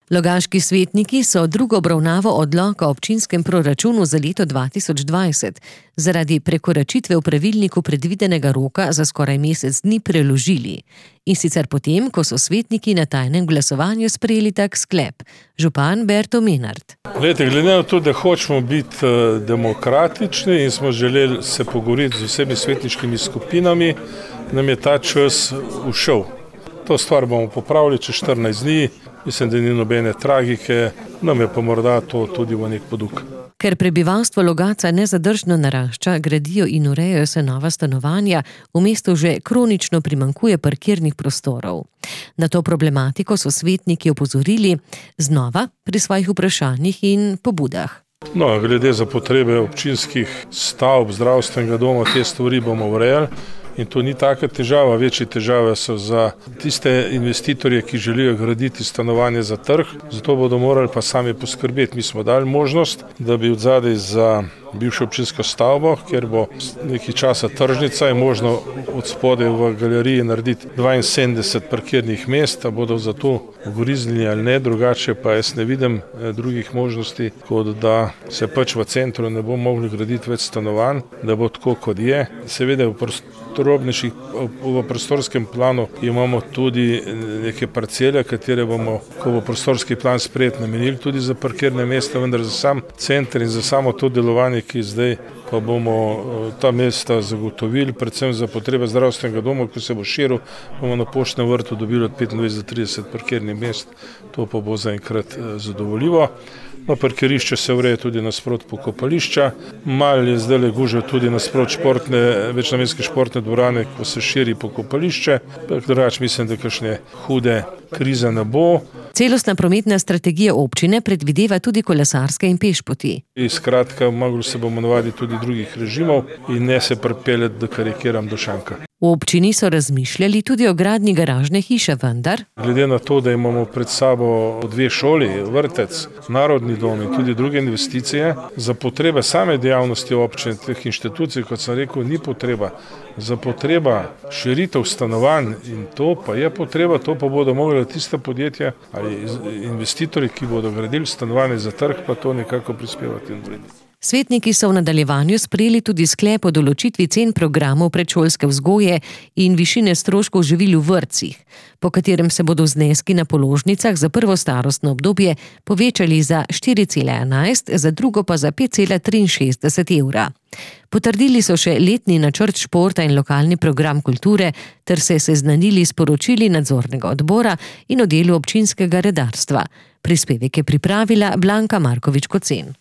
Logaški svetniki so drugo obravnavo odloka o občinskem proračunu za leto 2020 zaradi prekoračitve v pravilniku predvidenega roka za skoraj mesec dni preložili. In sicer potem, ko so svetniki na tajnem glasovanju sprejeli tak sklep. Župan Berto Menard. Glede na to, da hočemo biti demokratični in smo želeli se pogovoriti z vsemi svetniškimi skupinami, nam je ta čas ušel. To stvar bomo popravili čez 14 dni. Mislim, da ni nobene tragike, nam je pa morda to tudi v nek poduk. Ker prebivalstvo Logatca nezadržno narašča, gradijo in urejajo se nova stanovanja, v mestu že kronično primanjkuje parkirnih prostorov. Na to problematiko so svetniki opozorili znova pri svojih vprašanjih in pobudah. Glede za potrebe občinskih stavb, zdravstvenega doma, te stvari bomo urejali. In to ni taka težava, večje težave so za tiste investitorje, ki želijo graditi stanovanje za trg, zato bodo morali pa sami poskrbeti. Mi smo dali možnost, da bi odzadaj za bivšo občinsko stavbo, kjer bo nekaj časa tržnica, je možno od spodaj v galeriji narediti 72 parkirnih mest, a bodo za to ugriznili ali ne, drugače pa jaz ne vidim drugih možnosti, kot da se pač v centru ne bo mogli graditi več stanovanj, da bo tako, kot je. Seveda v prostorskem planu imamo tudi neke parcele, katere bomo, ko bo prostorski plan sprejet, namenili tudi za parkirne mesta, vendar za sam center in za samo to delovanje, ki zdaj pa bomo ta mesta zagotovili, predvsem za potrebe zdravstvenega doma, ko se bo širil, bomo na Poštnem vrtu dobili od 25 do 30 parkirnih mest, to pa bo zaenkrat zadovoljivo. Parkirišče se ureja tudi nasprot pokopališča, malo je zdaj gužva tudi nasprot večnamenske športne dvorane, ko se širi pokopališče, drugače mislim, da kakšne hude krize ne bo. Celostna prometna strategija občine predvideva tudi kolesarske in pešpoti. Skratka, mogli se bomo navaditi tudi drugih režimov in ne se pripeljati, da karikiram, do šanka. V občini so razmišljali tudi o gradnji garažne hiše, vendar glede na to, da imamo pred sabo 2 šoli, vrtec, narodni dom in tudi druge investicije, za potrebe same dejavnosti občine, teh inštitucij, kot sem rekel, ni potreba. Za potreba širitev stanovanj in to pa je potreba, to pa bodo mogli tiste podjetja ali investitorji, ki bodo gradili stanovanje za trg, pa to nekako prispevati in vrediti. Svetniki so v nadaljevanju sprejeli tudi sklep o določitvi cen programov predšolske vzgoje in višine stroškov živil v vrtcih, po katerem se bodo zneski na položnicah za prvo starostno obdobje povečali za 4,11, za drugo pa za 5,63 evra. Potrdili so še letni načrt športa in lokalni program kulture ter se seznanili s poročili nadzornega odbora in oddelom občinskega redarstva. Prispevek je pripravila Blanka Markovič Kocen.